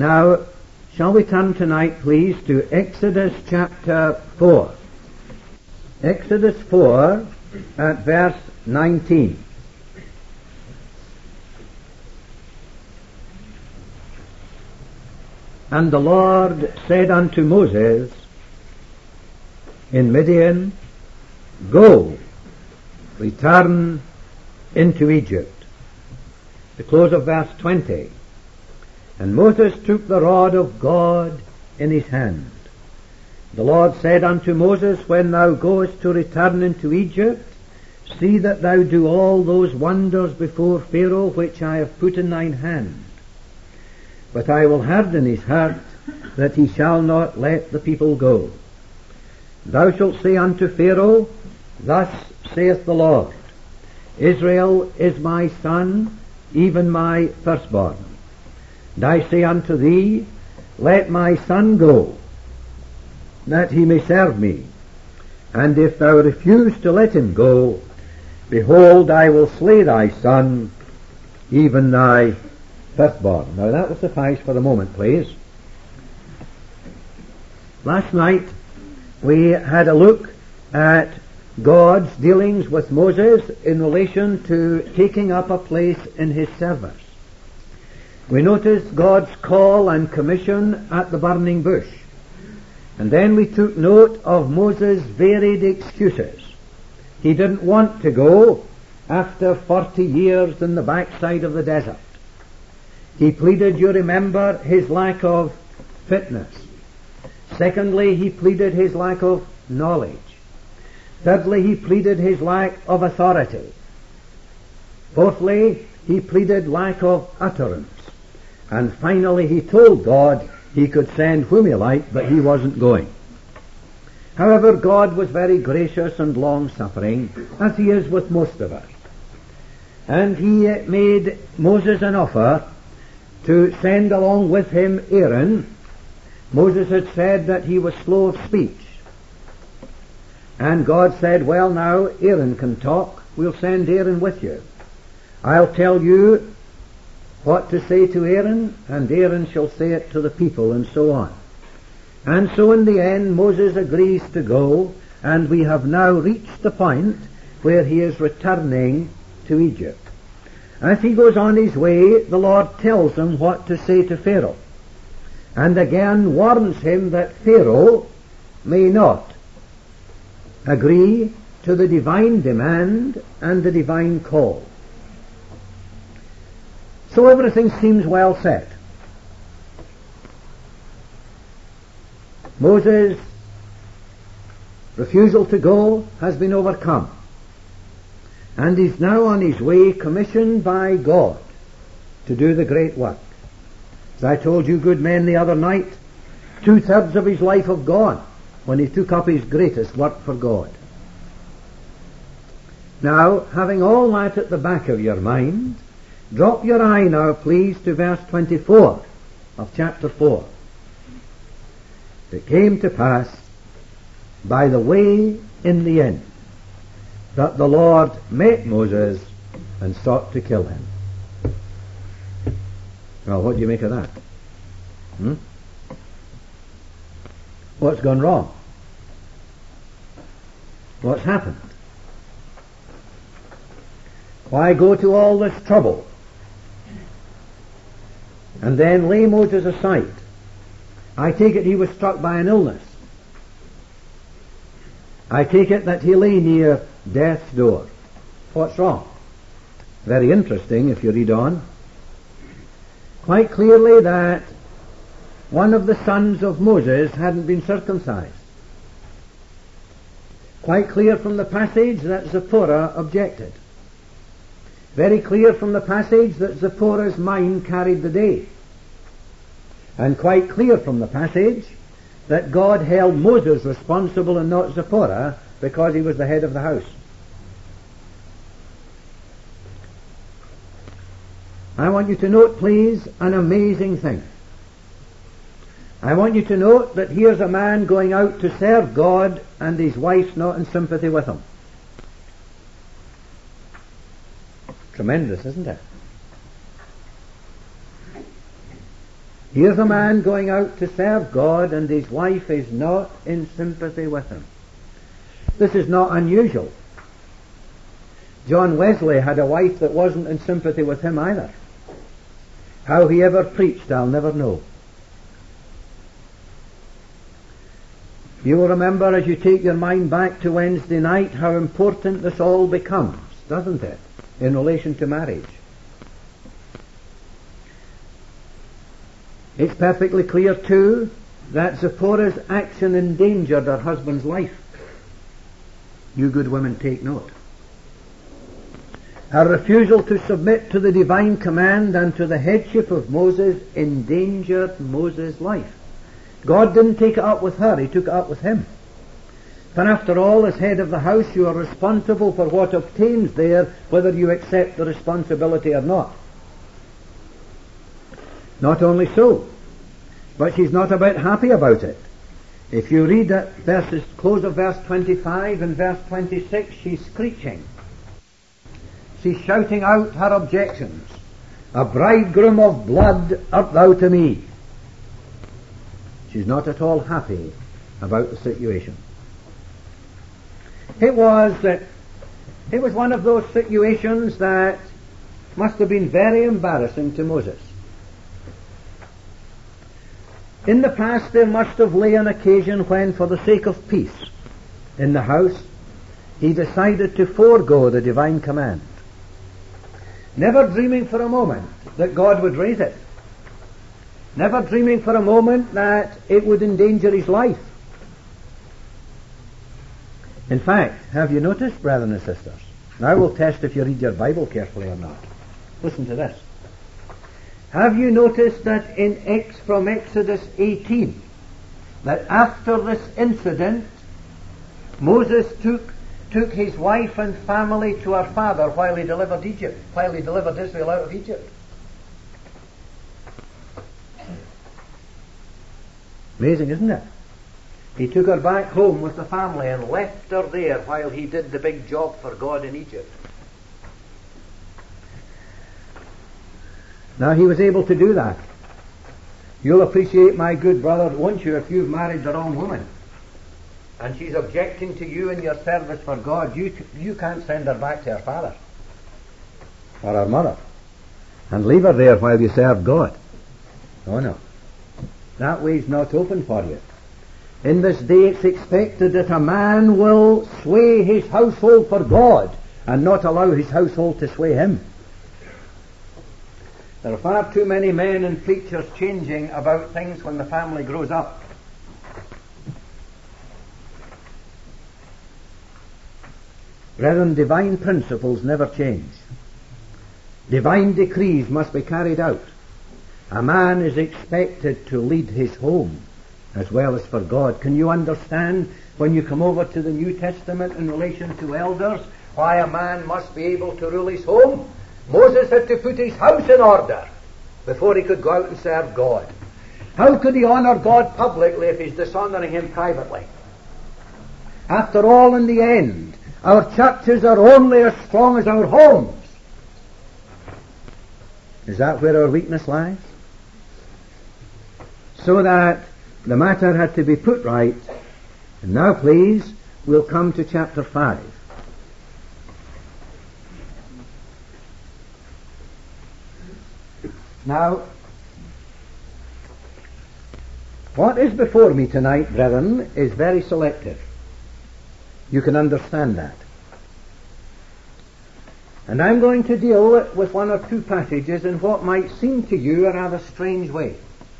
Now, shall we turn tonight, please, to Exodus chapter 4. Exodus 4 at verse 19. And the Lord said unto Moses in Midian, Go, return into Egypt. The close of verse 20. And Moses took the rod of God in his hand. The Lord said unto Moses, When thou goest to return into Egypt, see that thou do all those wonders before Pharaoh which I have put in thine hand. But I will harden his heart, that he shall not let the people go. Thou shalt say unto Pharaoh, Thus saith the Lord, Israel is my son, even my firstborn. And I say unto thee, Let my son go, that he may serve me. And if thou refuse to let him go, behold, I will slay thy son, even thy firstborn. Now that will suffice for a moment, please. Last night we had a look at God's dealings with Moses in relation to taking up a place in his service. We noticed God's call and commission at the burning bush. And then we took note of Moses' varied excuses. He didn't want to go after 40 years in the backside of the desert. He pleaded, you remember, his lack of fitness. Secondly, he pleaded his lack of knowledge. Thirdly, he pleaded his lack of authority. Fourthly, he pleaded lack of utterance. And finally, he told God he could send whom he liked, but he wasn't going. However, God was very gracious and long-suffering, as he is with most of us. And he made Moses an offer to send along with him Aaron. Moses had said that he was slow of speech. And God said, well, now, Aaron can talk. We'll send Aaron with you. I'll tell you what to say to Aaron, and Aaron shall say it to the people, and so on. And so in the end, Moses agrees to go, and we have now reached the point where he is returning to Egypt. As he goes on his way, the Lord tells him what to say to Pharaoh, and again warns him that Pharaoh may not agree to the divine demand and the divine call. So everything seems well set. Moses' refusal to go has been overcome, and he's now on his way, commissioned by God to do the great work. As I told you good men the other night, 2/3 of his life have gone when he took up his greatest work for God. Now, having all that at the back of your mind, drop your eye now, please, to verse 24 of chapter 4. It came to pass by the way in the end that the Lord met Moses and sought to kill him. Well, what do you make of that? What's gone wrong? What's happened? Why go to all this trouble and then lay Moses aside? I take it he was struck by an illness. I take it that he lay near death's door. What's wrong? Very interesting if you read on. Quite clearly that one of the sons of Moses hadn't been circumcised. Quite clear from the passage that Zipporah objected. Very clear from the passage that Zipporah's mind carried the day. And quite clear from the passage that God held Moses responsible and not Zipporah because he was the head of the house. I want you to note, please, an amazing thing. I want you to note that here's a man going out to serve God and his wife's not in sympathy with him. Tremendous, isn't it? Here's a man going out to serve God, and his wife is not in sympathy with him. This is not unusual. John Wesley had a wife that wasn't in sympathy with him either. How he ever preached, I'll never know. You will remember, as you take your mind back to Wednesday night, how important this all becomes, doesn't it, in relation to marriage. It's perfectly clear, too, that Zipporah's action endangered her husband's life. You good women take note. Her refusal to submit to the divine command and to the headship of Moses endangered Moses' life. God didn't take it up with her, he took it up with him. For after all, as head of the house, you are responsible for what obtains there, whether you accept the responsibility or not. Not only so, but she's not about happy about it. If you read at close of verse 25 and verse 26, she's screeching. She's shouting out her objections. A bridegroom of blood art thou to me. She's not at all happy about the situation. It was one of those situations that must have been very embarrassing to Moses. In the past there must have lay an occasion when, for the sake of peace in the house, he decided to forego the divine command, never dreaming for a moment that God would raise it, never dreaming for a moment that it would endanger his life. In fact, have you noticed, brethren and sisters, now we'll test if you read your Bible carefully or not. Listen to this. Have you noticed that from Exodus 18, that after this incident, Moses took his wife and family to her father while he delivered Israel out of Egypt? Amazing, isn't it? He took her back home with the family and left her there while he did the big job for God in Egypt. Now, he was able to do that. You'll appreciate, my good brother, won't you, if you've married the wrong woman and she's objecting to you in your service for God, you can't send her back to her father or her mother and leave her there while you serve God. Oh no. That way's not open for you. In this day it's expected that a man will sway his household for God and not allow his household to sway him. There are far too many men and preachers changing about things when the family grows up. Brethren, divine principles never change. Divine decrees must be carried out. A man is expected to lead his home as well as for God. Can you understand, when you come over to the New Testament in relation to elders, why a man must be able to rule his home? Moses had to put his house in order before he could go out and serve God. How could he honor God publicly if he's dishonoring him privately? After all, in the end, our churches are only as strong as our homes. Is that where our weakness lies? So that the matter had to be put right. And now, please, we'll come to chapter 5. Now, what is before me tonight, brethren, is very selective. You can understand that. And I'm going to deal with one or two passages in what might seem to you a rather strange way.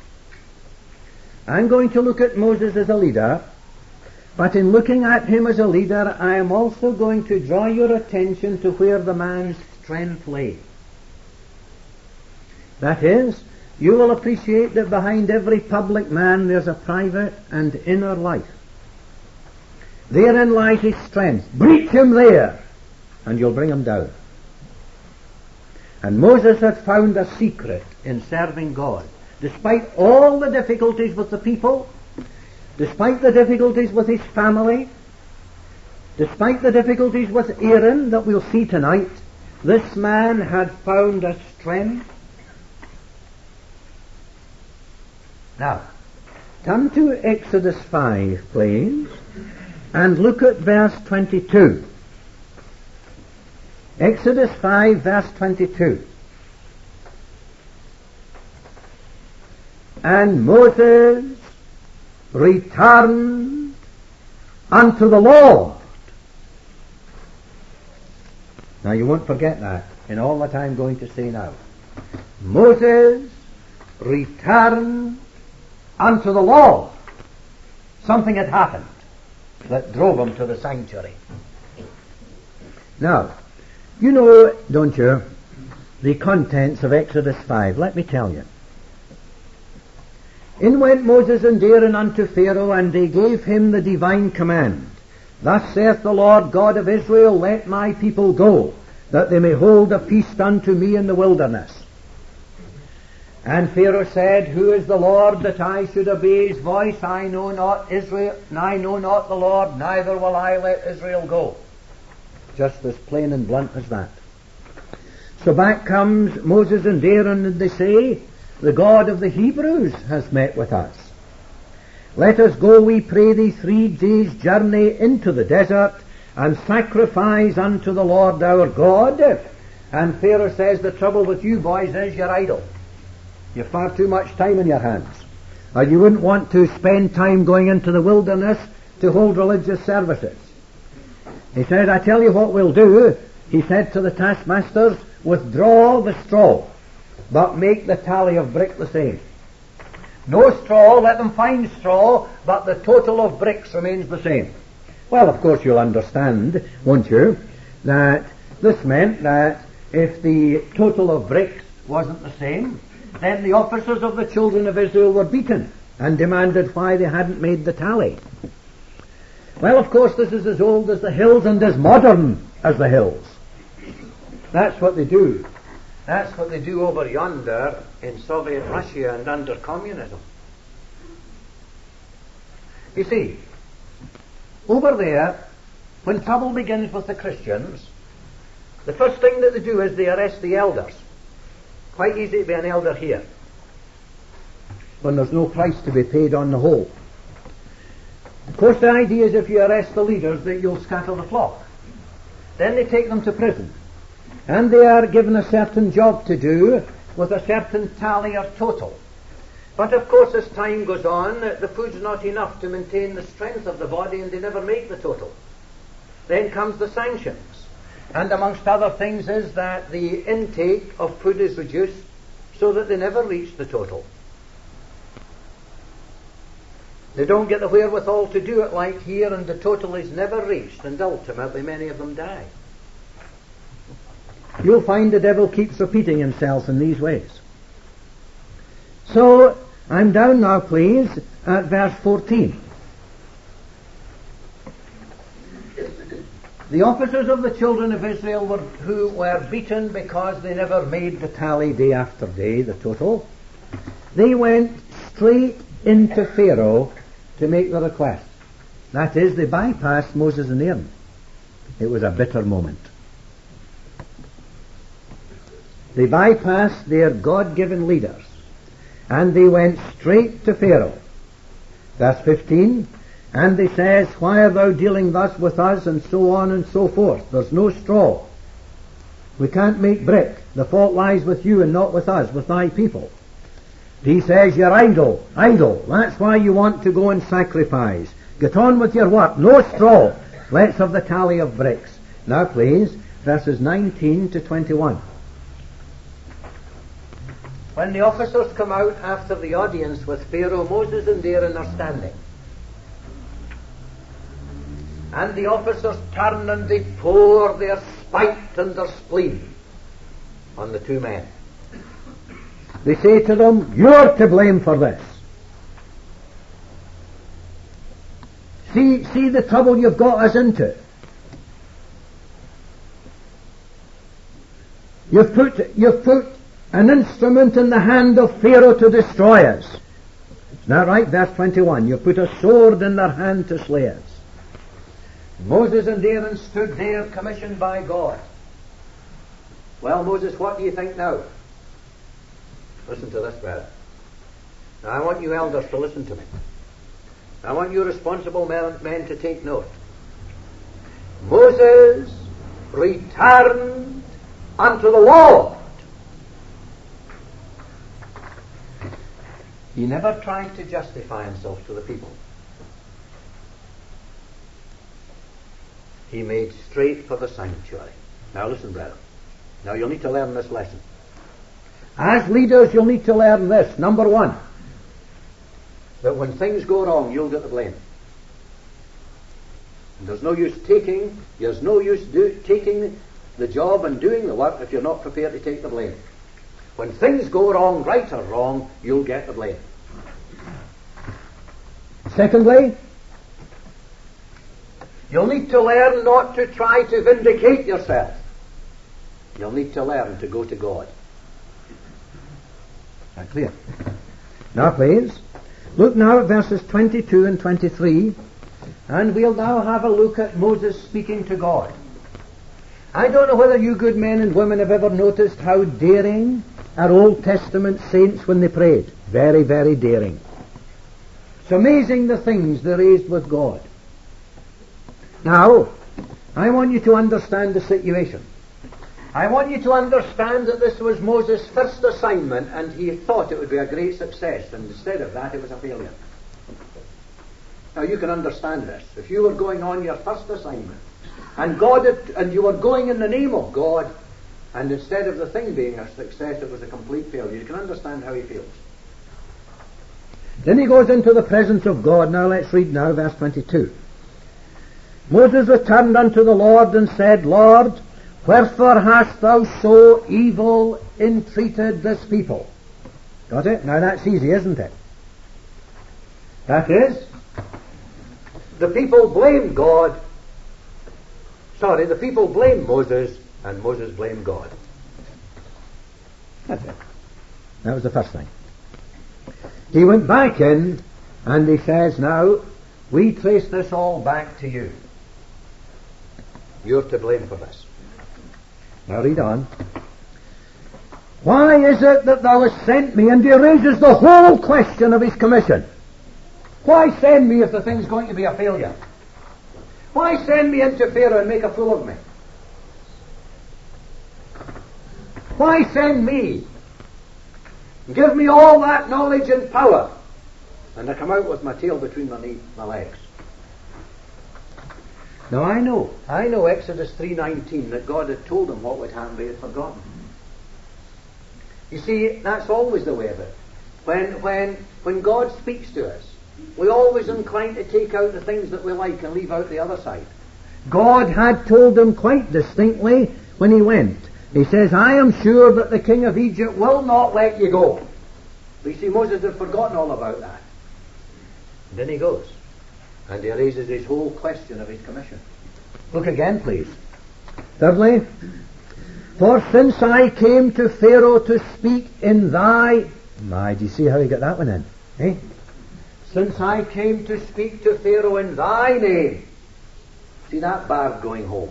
I'm going to look at Moses as a leader, but in looking at him as a leader, I am also going to draw your attention to where the man's strength lay. That is, you will appreciate that behind every public man there's a private and inner life. Therein lies his strength. Breach him there, and you'll bring him down. And Moses had found a secret in serving God. Despite all the difficulties with the people, despite the difficulties with his family, despite the difficulties with Aaron that we'll see tonight, this man had found a strength Now, turn to Exodus 5, please, and look at verse 22. Exodus 5, verse 22. And Moses returned unto the Lord. Now you won't forget that in all that I'm going to say now. Moses returned unto the Lord. Something had happened that drove him to the sanctuary. Now, you know, don't you, the contents of Exodus 5. Let me tell you. In went Moses and Aaron unto Pharaoh, and they gave him the divine command. Thus saith the Lord God of Israel, let my people go, that they may hold a feast unto me in the wilderness. And Pharaoh said, who is the Lord that I should obey his voice? I know not Israel, I know not the Lord, neither will I let Israel go. Just as plain and blunt as that. So back comes Moses and Aaron, and they say, the God of the Hebrews has met with us. Let us go, we pray thee, 3 days' journey into the desert, and sacrifice unto the Lord our God. And Pharaoh says, the trouble with you boys is you're idle. You've far too much time in your hands. Or you wouldn't want to spend time going into the wilderness to hold religious services. He said, I tell you what we'll do. He said to the taskmasters, withdraw the straw, but make the tally of brick the same. No straw, let them find straw, but the total of bricks remains the same. Well, of course you'll understand, won't you, that this meant that if the total of bricks wasn't the same, then the officers of the children of Israel were beaten and demanded why they hadn't made the tally. Well, of course, this is as old as the hills and as modern as the hills. That's what they do. That's what they do over yonder in Soviet Russia and under communism. You see, over there, when trouble begins with the Christians, the first thing that they do is they arrest the elders. Quite easy to be an elder here, when there's no price to be paid on the whole. Of course, the idea is if you arrest the leaders that you'll scatter the flock. Then they take them to prison, and they are given a certain job to do with a certain tally or total. But of course, as time goes on, the food's not enough to maintain the strength of the body, and they never make the total. Then comes the sanctions. And amongst other things is that the intake of food is reduced so that they never reach the total. They don't get the wherewithal to do it like here, and the total is never reached, and ultimately many of them die. You'll find the devil keeps repeating himself in these ways. So, I'm down now, please, at verse 14. The officers of the children of Israel who were beaten because they never made the tally day after day, the total, they went straight into Pharaoh to make the request. That is, they bypassed Moses and Aaron. It was a bitter moment. They bypassed their God-given leaders, and they went straight to Pharaoh. Verse 15, and he says, why are thou dealing thus with us, and so on and so forth? There's no straw. We can't make brick. The fault lies with you and not with us, with thy people. He says, you're idle, idle. That's why you want to go and sacrifice. Get on with your work. No straw. Let's have the tally of bricks. Now please, verses 19 to 21. When the officers come out after the audience with Pharaoh, Moses and Aaron are standing. And the officers turn and they pour their spite and their spleen on the two men. They say to them, you're to blame for this. See the trouble you've got us into. You've put an instrument in the hand of Pharaoh to destroy us. Isn't that right? Verse 21. You've put a sword in their hand to slay us. Moses and Aaron stood there commissioned by God. Well, Moses, what do you think now? Listen to this verse. Now I want you elders to listen to me. I want you responsible men to take note. Moses returned unto the Lord. He never tried to justify himself to the people. He made straight for the sanctuary. Now listen, brethren. Now you'll need to learn this lesson. As leaders, you'll need to learn this. Number one, that when things go wrong, you'll get the blame. And there's no use taking the job and doing the work if you're not prepared to take the blame. When things go wrong, right or wrong, you'll get the blame. Secondly, you'll need to learn not to try to vindicate yourself. You'll need to learn to go to God. Is that clear? Now please, look now at verses 22 and 23, and we'll now have a look at Moses speaking to God. I don't know whether you good men and women have ever noticed how daring are Old Testament saints when they prayed. Very, very daring. It's amazing the things they raised with God. Now, I want you to understand the situation. I want you to understand that this was Moses' first assignment, and he thought it would be a great success, and instead of that it was a failure. Now you can understand this. If you were going on your first assignment, and you were going in the name of God, and instead of the thing being a success, it was a complete failure, you can understand how he feels. Then he goes into the presence of God. Now let's read now verse 22. Moses returned unto the Lord and said, Lord, wherefore hast thou so evil entreated this people? Got it? Now that's easy, isn't it? That is, the people blamed God. Sorry, the people blamed Moses, and Moses blamed God. That's it. That was the first thing. He went back in, and he says, now, we trace this all back to you. You're to blame for this. Now read on. Why is it that thou hast sent me? And he raises the whole question of his commission. Why send me if the thing's going to be a failure? Why send me into Pharaoh and make a fool of me? Why send me? Give me all that knowledge and power, and I come out with my tail between my legs. Now I know Exodus 3:19 that God had told him what would happen, but he had forgotten. You see, that's always the way of it. When God speaks to us, we always incline to take out the things that we like and leave out the other side. God had told him quite distinctly when he went. He says, I am sure that the king of Egypt will not let you go. But you see, Moses had forgotten all about that. And then he goes, and he raises his whole question of his commission. Look again, please. Thirdly, for since I came to Pharaoh to speak in thy... do you see how he got that one in? Eh? Since I came to speak to Pharaoh in thy name. See that bard going home.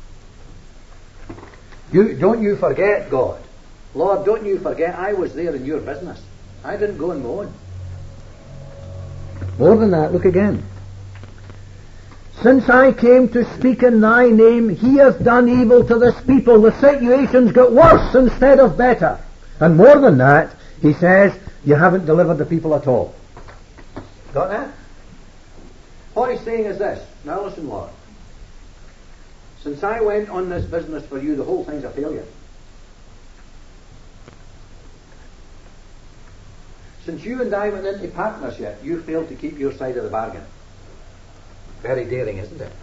Don't you forget, God. Lord, don't you forget I was there in your business. I didn't go and moan. More than that, look again. Since I came to speak in thy name, he hath done evil to this people. The situation's got worse instead of better. And more than that, he says, you haven't delivered the people at all. Got that? What he's saying is this. Now listen, Lord. Since I went on this business for you, the whole thing's a failure. Since you and I went into partnership, you failed to keep your side of the bargain. Very daring, isn't it?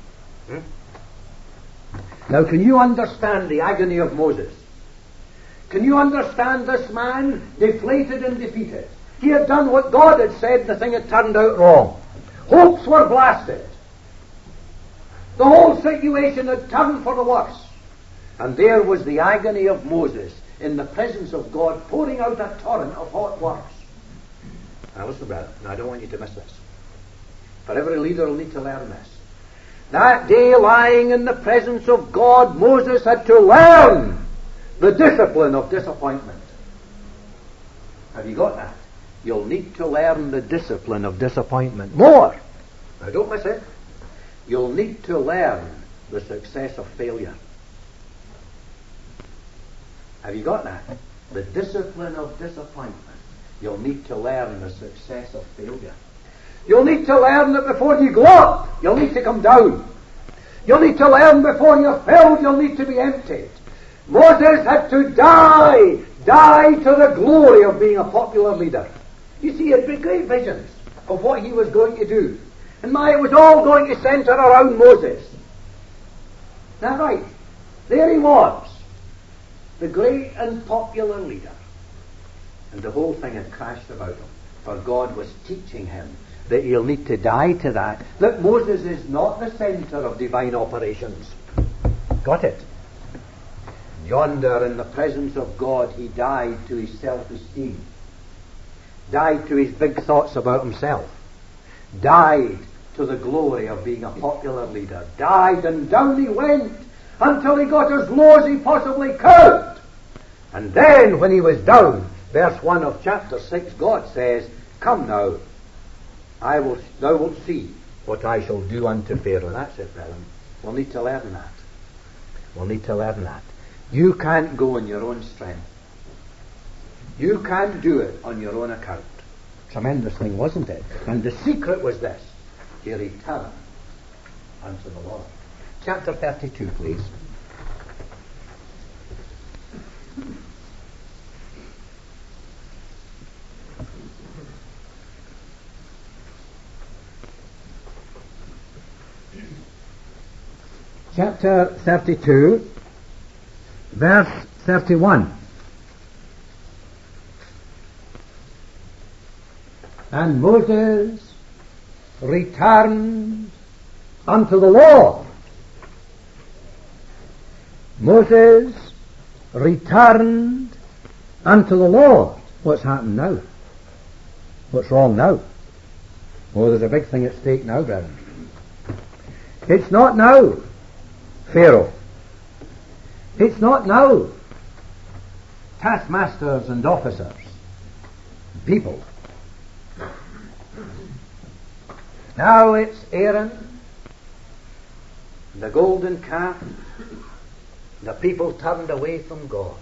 Now, can you understand the agony of Moses? Can you understand this man deflated and defeated? He had done what God had said, the thing had turned out wrong. Hopes were blasted. The whole situation had turned for the worse. And there was the agony of Moses in the presence of God, pouring out a torrent of hot words. Now listen, brother, I don't want you to miss this. For every leader will need to learn this. That day, lying in the presence of God, Moses had to learn the discipline of disappointment. Have you got that? you'll need to learn the discipline of disappointment. More! Now don't miss it. You'll need to learn the success of failure. Have you got that? The discipline of disappointment. You'll need to learn the success of failure. You'll need to learn that before you go up, you'll need to come down. You'll need to learn before you're filled, you'll need to be emptied. Moses had to die to the glory of being a popular leader. You see, he had great visions of what he was going to do. And it was all going to center around Moses. Now right, there he was, the great and popular leader. And the whole thing had crashed about him. For God was teaching him that he'll need to die to that. That Moses is not the center of divine operations. Got it? Yonder in the presence of God, he died to his self-esteem. Died to his big thoughts about himself. Died to the glory of being a popular leader. Died, and down he went until he got as low as he possibly could. And then when he was down, verse 1 of chapter 6, God says, "Come now, thou wilt see what I shall do unto Pharaoh." That's it, brethren. We'll need to learn that. We'll need to learn that. You can't go on your own strength. You can't do it on your own account. Tremendous thing, wasn't it? And the secret was this: he returned unto the Lord. Chapter 32, please. Chapter 32, verse 31. And Moses returned unto the Lord. Moses returned unto the Lord. What's happened now? What's wrong now? Oh, there's a big thing at stake now, brethren. It's not now Pharaoh. It's not now taskmasters and officers, people. Now it's Aaron, the golden calf. The people turned away from God.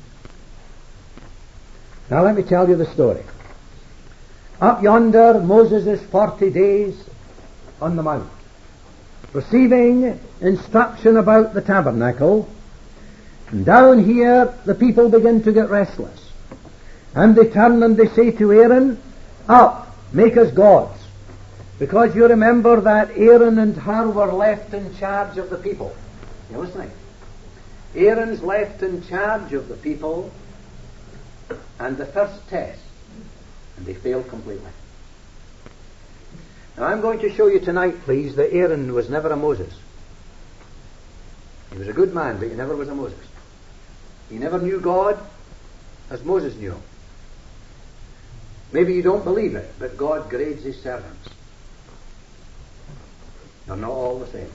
Now let me tell you the story. Up yonder, Moses is 40 days on the mount, receiving instruction about the tabernacle. And down here, the people begin to get restless. And they turn and they say to Aaron, "Up, make us gods." Because you remember that Aaron and Hur were left in charge of the people. You listening? Aaron's left in charge of the people, and the first test, and they failed completely. Now I'm going to show you tonight, please, that Aaron was never a Moses. He was a good man, but he never was a Moses. He never knew God as Moses knew him. Maybe you don't believe it, but God grades his servants. They're not all the same.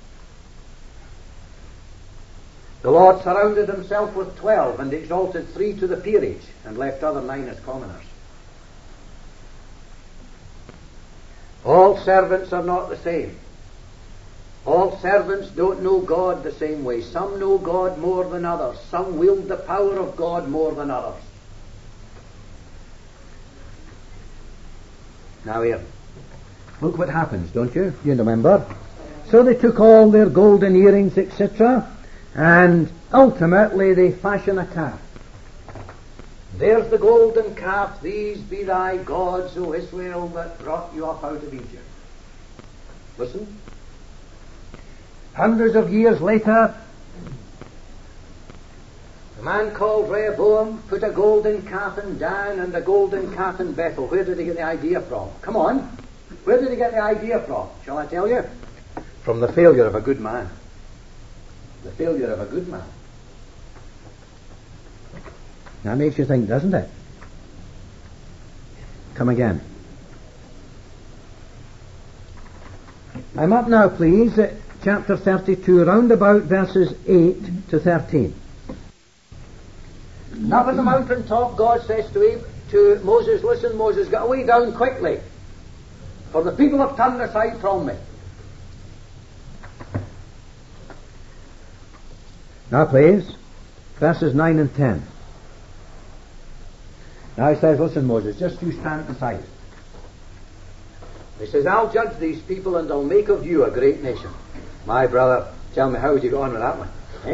The Lord surrounded himself with 12 and exalted 3 to the peerage and left other 9 as commoners. All servants are not the same. All servants don't know God the same way. Some know God more than others. Some wield the power of God more than others. Now here, look what happens, don't you? You remember? So they took all their golden earrings, etc., and ultimately they fashion a calf. There's the golden calf. "These be thy gods, O Israel, that brought you up out of Egypt." Listen. Hundreds of years later, a man called Rehoboam put a golden calf in Dan and a golden calf in Bethel. Where did he get the idea from? Come on. Where did he get the idea from? Shall I tell you? From the failure of a good man. The failure of a good man. That makes you think, doesn't it? Come again. I'm up now, please, at chapter 32, round about verses 8 to 13. Up on the mountain top, God says to Moses, listen, Moses, get away down quickly, for the people have turned aside from me. Now please, verses 9 and 10. Now he says, listen, Moses, just you stand aside. He says, I'll judge these people and I'll make of you a great nation. My brother, tell me, how would you go on with that one?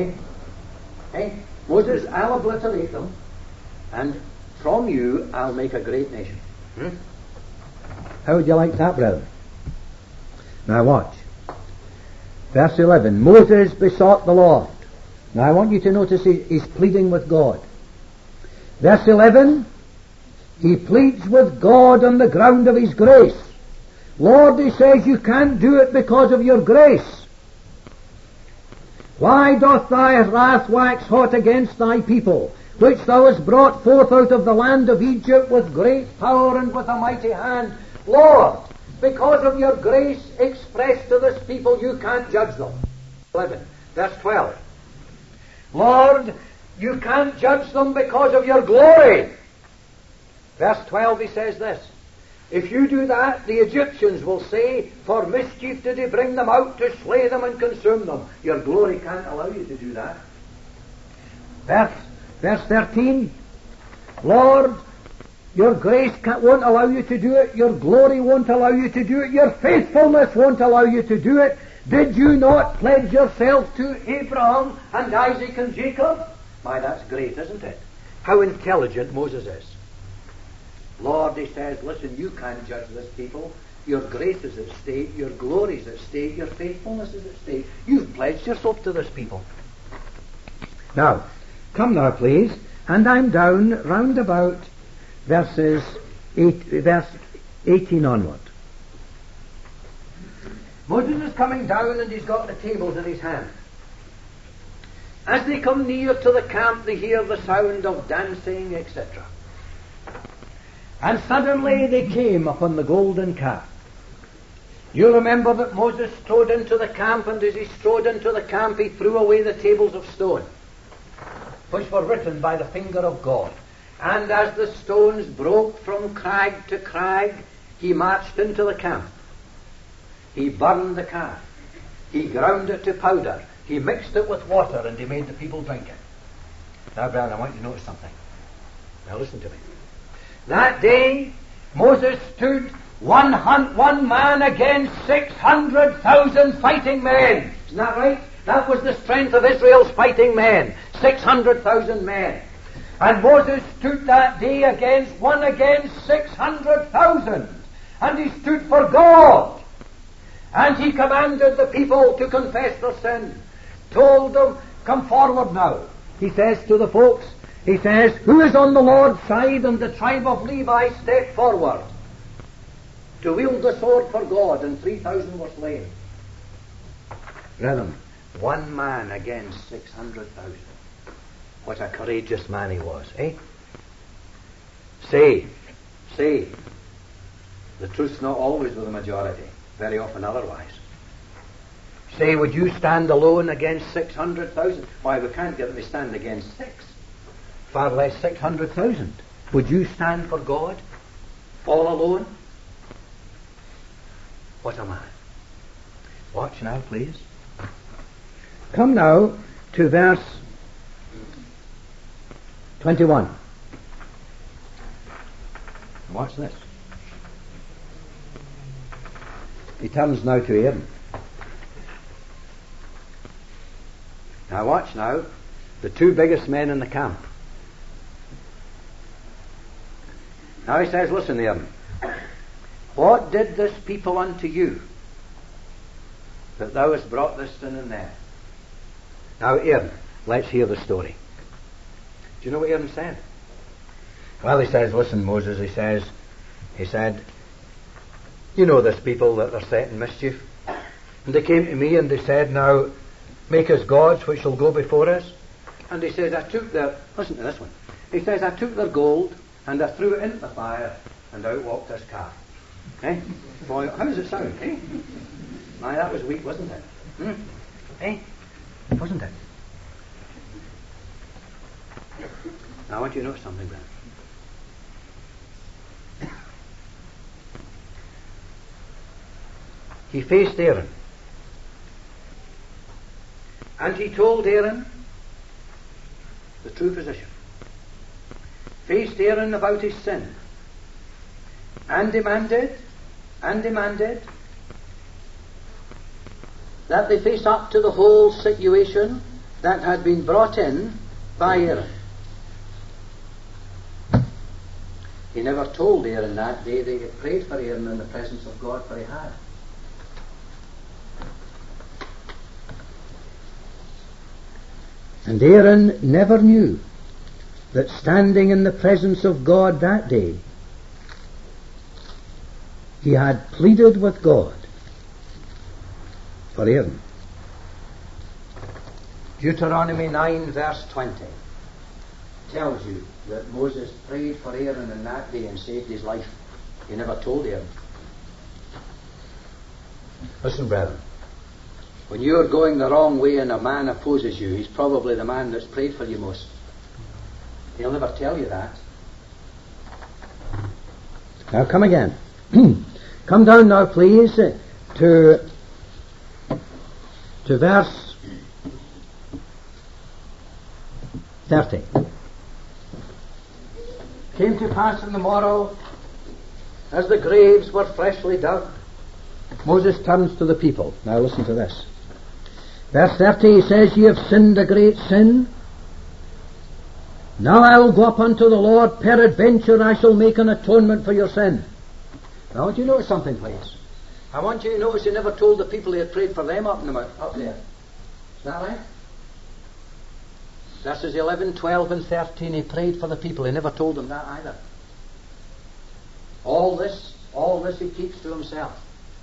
Moses, I'll obliterate them, and from you I'll make a great nation. How would you like that, brother? Now watch. Verse 11. Moses besought the Lord. Now I want you to notice he's pleading with God. Verse 11. He pleads with God on the ground of his grace. Lord, he says, you can't do it because of your grace. Why doth thy wrath wax hot against thy people, which thou hast brought forth out of the land of Egypt with great power and with a mighty hand? Lord, because of your grace expressed to this people, you can't judge them. 11, verse 12. Lord, you can't judge them because of your glory. Verse 12, he says this. If you do that, the Egyptians will say, for mischief did he bring them out to slay them and consume them. Your glory can't allow you to do that. Verse 13. Lord, your grace won't allow you to do it. Your glory won't allow you to do it. Your faithfulness won't allow you to do it. Did you not pledge yourself to Abraham and Isaac and Jacob? Why, that's great, isn't it? How intelligent Moses is. Lord, he says, listen, you can't judge this people. Your grace is at stake. Your glory is at stake. Your faithfulness is at stake. You've pledged yourself to this people. Now, come now, please. And I'm down round about verse 18 onward. Moses is coming down and he's got the tables in his hand. As they come near to the camp, they hear the sound of dancing, etc. And suddenly they came upon the golden calf. You remember that Moses strode into the camp, and as he strode into the camp, he threw away the tables of stone, which were written by the finger of God. And as the stones broke from crag to crag, he marched into the camp. He burned the calf. He ground it to powder. He mixed it with water, and he made the people drink it. Now, Brian, I want you to notice something. Now, listen to me. That day, Moses stood one man against 600,000 fighting men. Isn't that right? That was the strength of Israel's fighting men. 600,000 men. And Moses stood that day against 600,000. And he stood for God. And he commanded the people to confess their sin. Told them, come forward now. He says to the folks, he says, who is on the Lord's side? And the tribe of Levi stepped forward to wield the sword for God, and 3,000 were slain. Brethren, one man against 600,000. What a courageous man he was, eh? Say, the truth's not always with the majority, very often otherwise. Say, would you stand alone against 600,000? Why, we can't get them to stand against 6. Far less 600,000. Would you stand for God? All alone? What a man. Watch now, please. Come now to verse 21. Watch this. He turns now to Aaron. Now watch now. The two biggest men in the camp. Now he says, listen, Aaron. What did this people unto you, that thou hast brought this sin in there? Now, Aaron, let's hear the story. Do you know what Aaron said? Well, he says, listen, Moses, he said, you know this people that are setting mischief. And they came to me and they said, now, make us gods which shall go before us. And he says, listen to this one. He says, I took their gold and I threw it into the fire, and out walked this calf. Eh? Boy, how does it sound? Eh? Aye, that was weak, wasn't it? Eh? Wasn't it? Now I want you to notice something then. he faced Aaron. And he told Aaron the true position. Faced Aaron about his sin. And demanded that they face up to the whole situation that had been brought in by Aaron. He never told Aaron that day they had prayed for Aaron in the presence of God, for he had. And Aaron never knew that standing in the presence of God that day, he had pleaded with God for Aaron. Deuteronomy 9 verse 20 tells you that Moses prayed for Aaron in that day and saved his life. He never told Aaron. Listen, brethren, when you're going the wrong way and a man opposes you, he's probably the man that's prayed for you most. He'll never tell you that. Now come again. Come down now, please, to verse 30. Came to pass in the morrow, as the graves were freshly dug. Moses turns to the people. Now listen to this. Verse 30, he says, "Ye have sinned a great sin. Now I will go up unto the Lord, peradventure I shall make an atonement for your sin." Now I want you to notice something, please. I want you to notice he never told the people he had prayed for them up there. Is that right? Verses 11, 12 and 13, he prayed for the people. He never told them that either. All this he keeps to himself.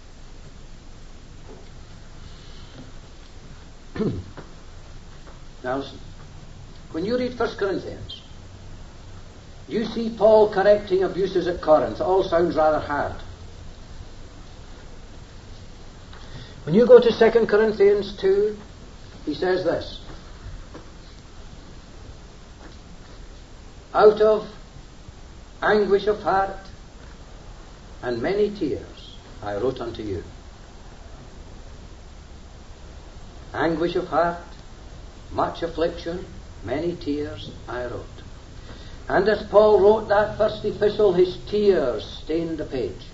Now listen. When you read 1 Corinthians, you see Paul correcting abuses at Corinth. It all sounds rather hard. When you go to 2 Corinthians 2, he says this: "Out of anguish of heart and many tears I wrote unto you." Anguish of heart, much affliction, many tears I wrote. And as Paul wrote that first epistle, his tears stained the page.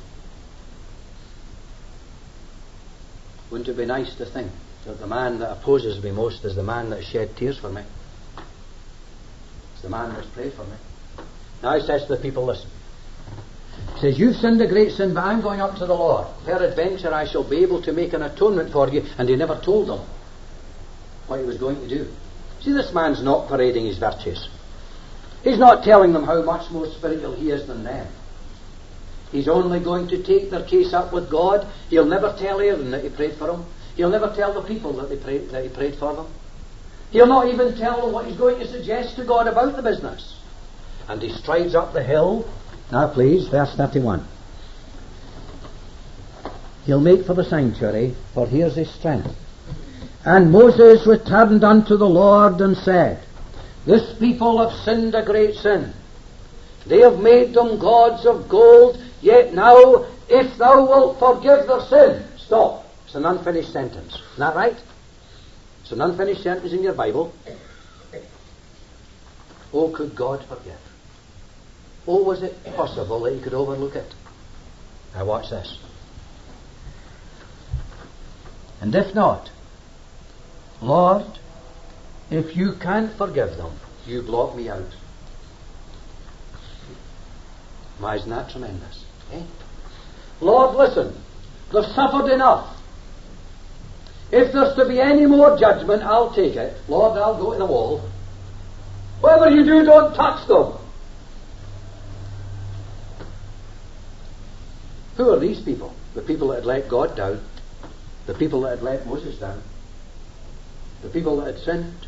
Wouldn't it be nice to think that the man that opposes me most is the man that shed tears for me? It's the man that's prayed for me. Now he says to the people, listen. He says, "You've sinned a great sin, but I'm going up to the Lord. Peradventure I shall be able to make an atonement for you." And he never told them what he was going to do. See, this man's not parading his virtues. He's not telling them how much more spiritual he is than them. He's only going to take their case up with God. He'll never tell Aaron that he prayed for him. He'll never tell the people that he prayed for them. He'll not even tell them what he's going to suggest to God about the business. And he strides up the hill. Now please, verse 31. He'll make for the sanctuary, for here's his strength. "And Moses returned unto the Lord and said, This people have sinned a great sin. They have made them gods of gold, yet now, if thou wilt forgive their sin..." Stop. It's an unfinished sentence. Isn't that right? It's an unfinished sentence in your Bible. Oh, could God forgive? Oh, was it possible that he could overlook it? Now watch this. "And if not, Lord, if you can't forgive them, you blot me out." Why, isn't that tremendous? Eh? "Lord, listen, they've suffered enough. If there's to be any more judgment, I'll take it. Lord, I'll go to the wall. Whatever you do, don't touch them." Who are these people? The people that had let God down. The people that had let Moses down. The people that had sinned.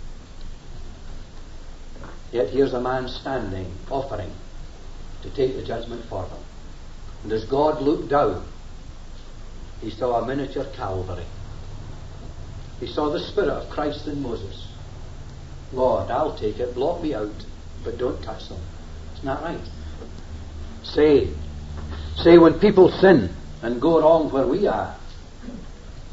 Yet here's a man standing, offering to take the judgment for them. And as God looked down, he saw a miniature Calvary. He saw the Spirit of Christ in Moses. "Lord, I'll take it, blot me out, but don't touch them." Isn't that right? Say when people sin and go wrong where we are,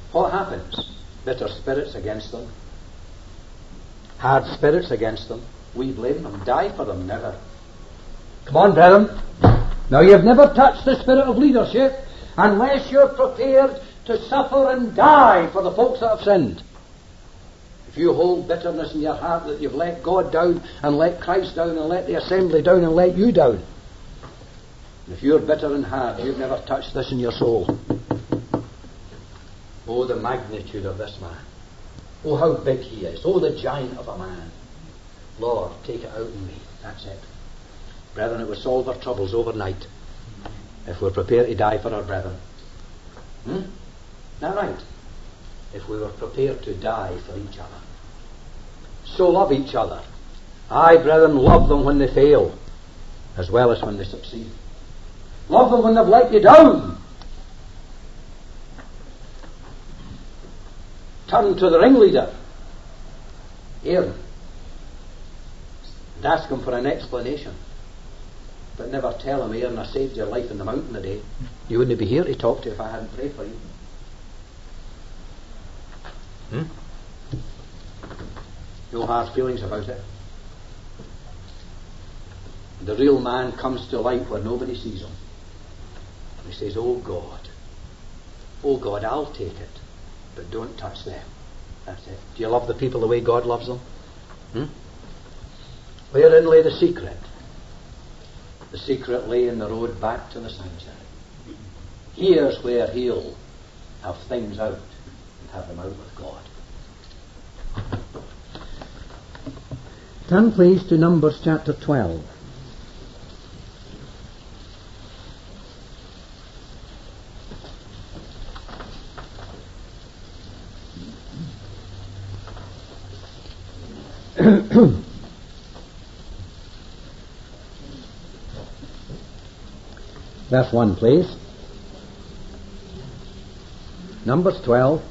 what happens? Bitter spirits against them. Hard spirits against them. We blame them. Die for them. Never. Come on, brethren. Now, you've never touched the spirit of leadership unless you're prepared to suffer and die for the folks that have sinned. If you hold bitterness in your heart that you've let God down and let Christ down and let the assembly down and let you down, if you're bitter in heart, you've never touched this in your soul. Oh, the magnitude of this man. Oh, how big he is. Oh, the giant of a man. Lord, take it out in me. That's it. Brethren, it would solve our troubles overnight if we're prepared to die for our brethren. Isn't that right? If we were prepared to die for each other. So love each other. Aye, brethren, love them when they fail, as well as when they succeed. Love them when they've let you down. Turn to the ringleader, Aaron, and ask him for an explanation. But never tell him, Aaron, I saved your life in the mountain today. You wouldn't be here to talk to if I hadn't prayed for you. No hard feelings about it. The real man comes to light where nobody sees him. He says, oh God, I'll take it, but don't touch them. That's it. Do you love the people the way God loves them? Wherein lay the secret? The secret lay in the road back to the sanctuary. Here's where he'll have things out and have them out with God. Turn please to Numbers chapter 12. Verse 1, please. Numbers 12.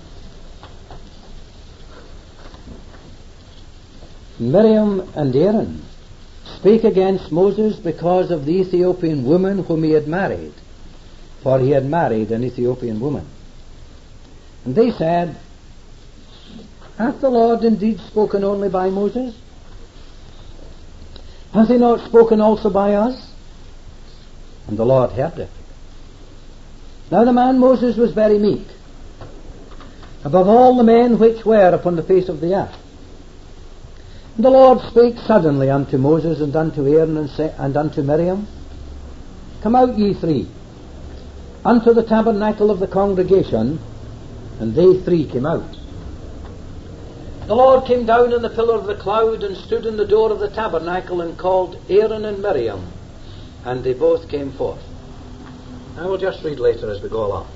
Miriam and Aaron spake against Moses because of the Ethiopian woman whom he had married, for he had married an Ethiopian woman. And they said, hath the Lord indeed spoken only by Moses? Hath he not spoken also by us? And the Lord heard it. Now the man Moses was very meek, above all the men which were upon the face of the earth. And the Lord spake suddenly unto Moses and unto Aaron and unto Miriam, come out ye three unto the tabernacle of the congregation. And they three came out. The Lord came down in the pillar of the cloud and stood in the door of the tabernacle and called Aaron and Miriam, and they both came forth. I will just read later as we go along.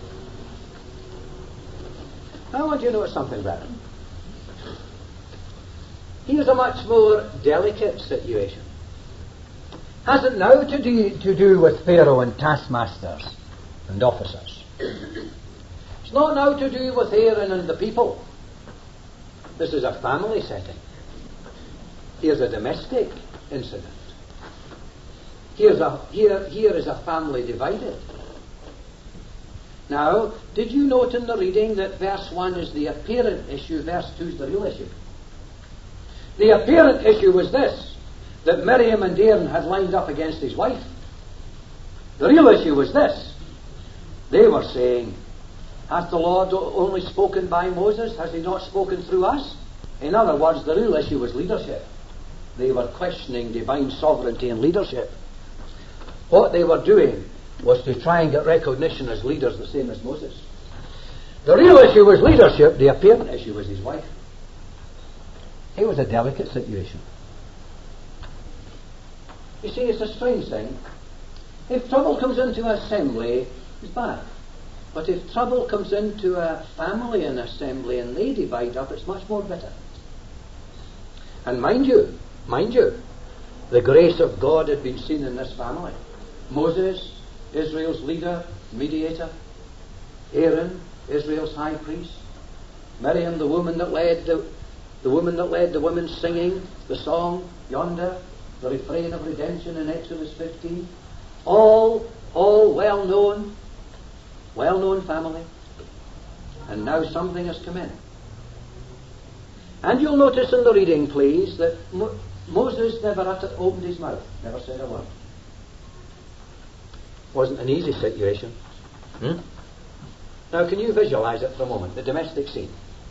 I want you to notice something, brethren. Here's a much more delicate situation. Has it now to do with Pharaoh and taskmasters and officers? It's not now to do with Aaron and the people. This is a family setting. Here's a domestic incident. Here is a family divided. Now, did you note in the reading that verse 1 is the apparent issue, verse 2 is the real issue? The apparent issue was this, that Miriam and Aaron had lined up against his wife. The real issue was this. They were saying, hath the Lord only spoken by Moses? Has he not spoken through us? In other words, the real issue was leadership. They were questioning divine sovereignty and leadership. What they were doing was to try and get recognition as leaders the same as Moses. The real issue was leadership. The apparent issue was his wife. It was a delicate situation. You see, it's a strange thing. If trouble comes into an assembly, it's bad. But if trouble comes into a family and assembly and they divide up, it's much more bitter. And mind you, the grace of God had been seen in this family. Moses, Israel's leader, mediator. Aaron, Israel's high priest. Miriam, the woman that led the women singing the song yonder, the refrain of redemption in Exodus 15. All well-known family. And now something has come in. And you'll notice in the reading, please, that Moses never opened his mouth, never said a word. Wasn't an easy situation. Now, can you visualize it for a moment, the domestic scene?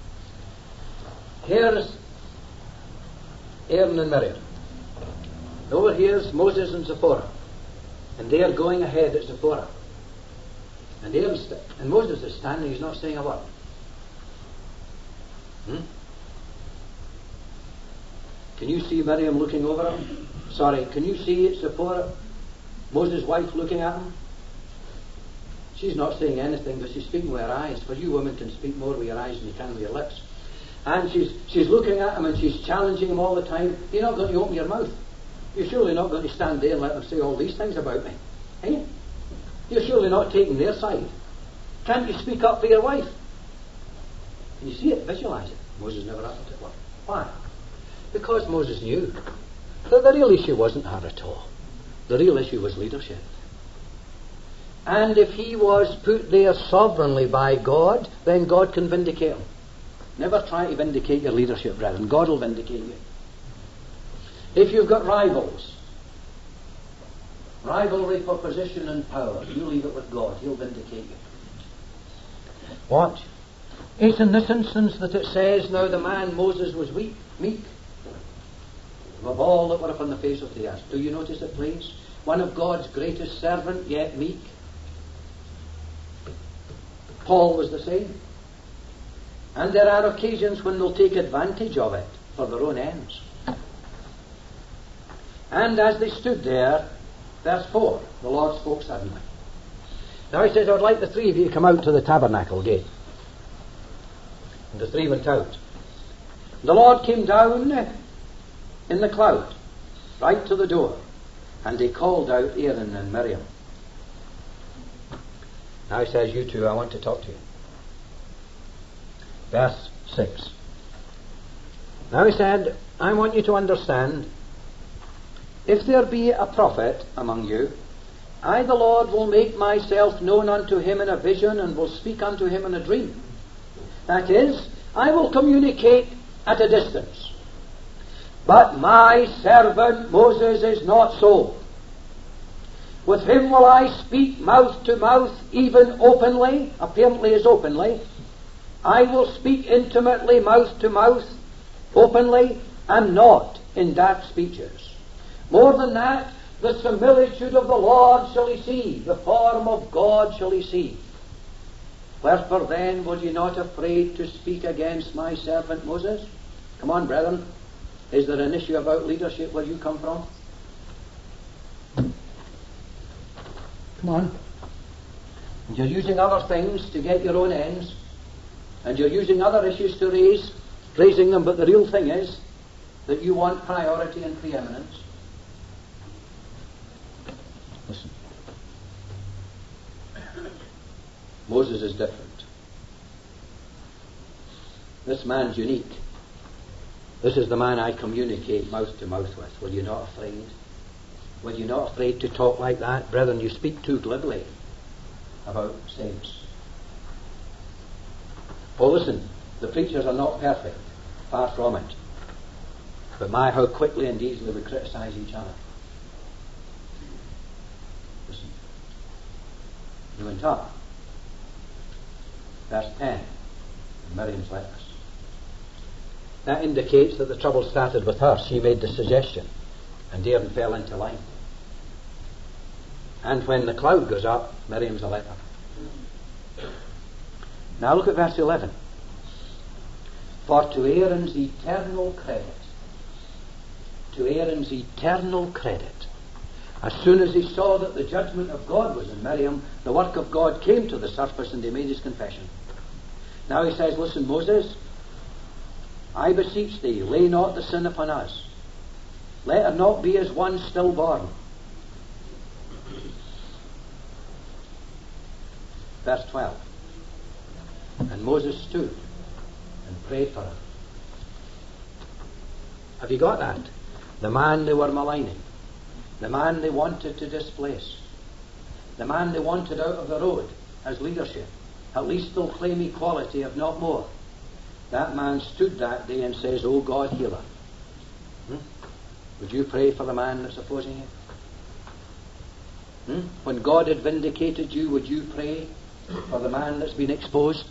Here's Aaron and Miriam. Over here's Moses and Zipporah. And they are going ahead at Zipporah. And Moses is standing, he's not saying a word. Can you see Miriam looking over him? Sorry, can you see Zipporah, Moses' wife, looking at him? She's not saying anything, but she's speaking with her eyes. For you women can speak more with your eyes than you can with your lips. And she's looking at him and she's challenging him all the time. You're not going to open your mouth. You're surely not going to stand there and let them say all these things about me. Eh? You're surely not taking their side. Can't you speak up for your wife? Can you see it? Visualize it. Moses never uttered it. Why? Because Moses knew that the real issue wasn't her at all. The real issue was leadership. And if he was put there sovereignly by God, then God can vindicate him. Never try to vindicate your leadership, brethren. God will vindicate you. If you've got rivals, rivalry for position and power, you leave it with God. He'll vindicate you. Watch. It's in this instance that it says, now the man Moses was meek, of all that were upon the face of the earth. Do you notice it, please? One of God's greatest servant, yet meek. Paul was the same. And there are occasions when they'll take advantage of it for their own ends. And as they stood there, verse 4, the Lord spoke suddenly. Now he says, I would like the three of you to come out to the tabernacle gate. And the three went out. The Lord came down in the cloud, right to the door, and he called out Aaron and Miriam. Now he says, you two, I want to talk to you. Verse 6. Now he said, I want you to understand, if there be a prophet among you, I, the Lord, will make myself known unto him in a vision, and will speak unto him in a dream. That is, I will communicate at a distance. But my servant Moses is not so. With him will I speak mouth to mouth, even openly, apparently as openly. I will speak intimately, mouth to mouth, openly, and not in dark speeches. More than that, the similitude of the Lord shall he see, the form of God shall he see. Wherefore then were ye not afraid to speak against my servant Moses? Come on, brethren. Is there an issue about leadership where you come from? Come on. And you're using other things to get your own ends. And you're using other issues to raising them, but the real thing is that you want priority and preeminence. Listen. Moses is different. This man's unique. This is the man I communicate mouth to mouth with. Were you not afraid? Were you not afraid to talk like that? Brethren, you speak too glibly about saints. Oh, listen, the preachers are not perfect. Far from it. But my, how quickly and easily we criticize each other. Listen. He went up. Verse 10. Miriam's letters. That indicates that the trouble started with her. She made the suggestion. And Aaron fell into line. And when the cloud goes up, Miriam's a leper. Now look at verse 11. For to Aaron's eternal credit, as soon as he saw that the judgment of God was in Miriam, the work of God came to the surface and he made his confession. Now he says, listen, Moses, I beseech thee, lay not the sin upon us. Let her not be as one stillborn. Verse 12. And Moses stood and prayed for her. Have you got that? The man they were maligning. The man they wanted to displace. The man they wanted out of the road as leadership. At least they'll claim equality, if not more. That man stood that day and says, "Oh God, heal her." Would you pray for the man that's opposing you? When God had vindicated you, would you pray for the man that's been exposed?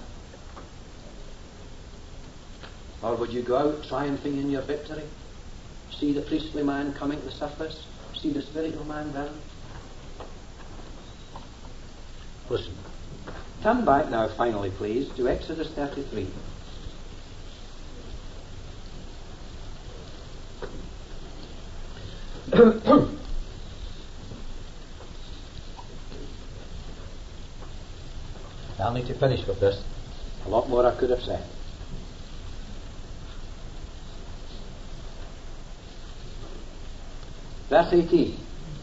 Or would you go out triumphing in your victory? See the priestly man coming to the surface? See the spiritual man down? Listen. Turn back now, finally, please, to Exodus 33. I'll need to finish with this. A lot more I could have said. Verse 18.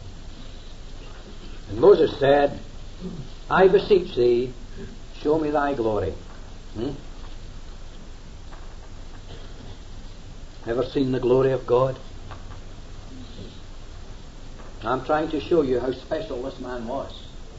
And Moses said, "I beseech thee, show me thy glory." Ever seen the glory of God? I'm trying to show you how special this man was.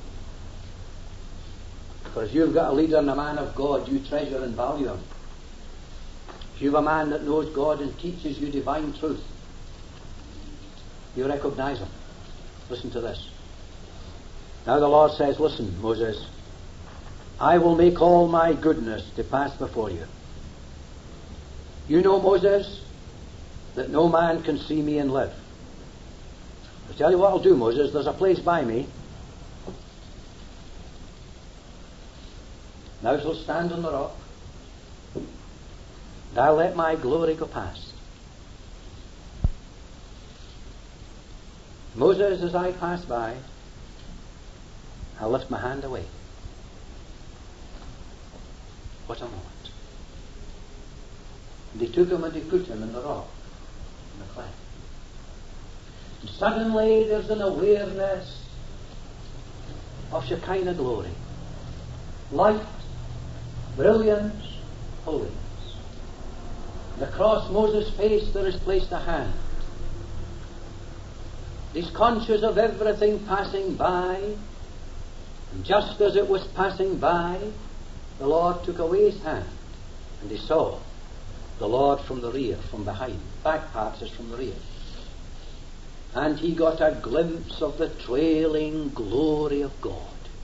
For if you've got a leader and a man of God, you treasure and value him. If you've a man that knows God and teaches you divine truth, you recognize him. Listen to this. Now the Lord says, "Listen, Moses, I will make all my goodness to pass before you. You know, Moses, that no man can see me and live. I'll tell you what I'll do, Moses. There's a place by me. Thou shalt stand on the rock, and I'll let my glory go past. Moses, as I pass by, I'll lift my hand away." What a moment. And he took him and he put him in the rock, in the cleft. And suddenly there's an awareness of Shekinah glory. Light, brilliance, holiness. And across Moses' face there is placed a hand. He's conscious of everything passing by, and just as it was passing by, the Lord took away his hand, and he saw the Lord from the rear, from behind. Back parts is from the rear. And he got a glimpse of the trailing glory of God.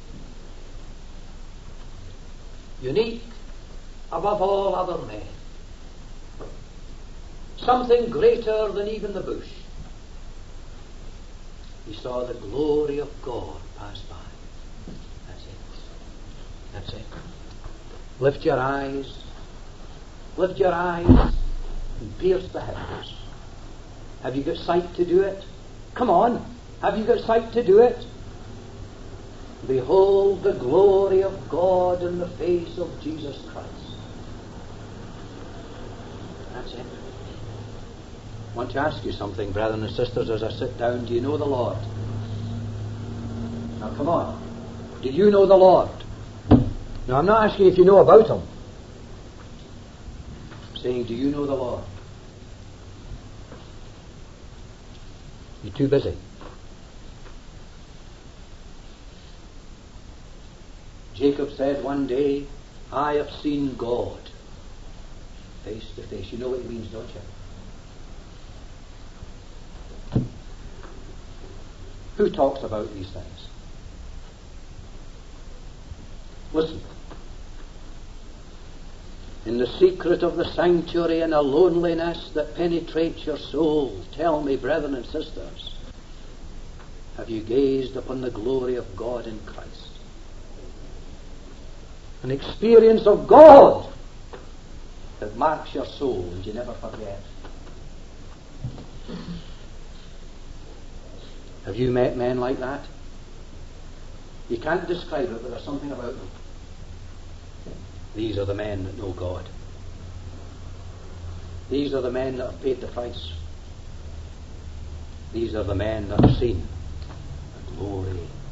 Unique above all other men. Something greater than even the bush. He saw the glory of God pass by. That's it. That's it. Lift your eyes. Lift your eyes and pierce the heavens. Have you got sight to do it? Come on. Have you got sight to do it? Behold the glory of God in the face of Jesus Christ. That's it. I want to ask you something, brothers and sisters, as I sit down. Do you know the Lord? Now come on. Do you know the Lord? Now I'm not asking if you know about Him. I'm saying, do you know the Lord? You're too busy. Jacob said one day, "I have seen God face to face." You know what he means, don't you? Who talks about these things? Listen. In the secret of the sanctuary, in a loneliness that penetrates your soul, tell me, brethren and sisters, have you gazed upon the glory of God in Christ? An experience of God that marks your soul and you never forget. Have you met men like that? You can't describe it, but there's something about them. These are the men that know God. These are the men that have paid the price. These are the men that have seen the glory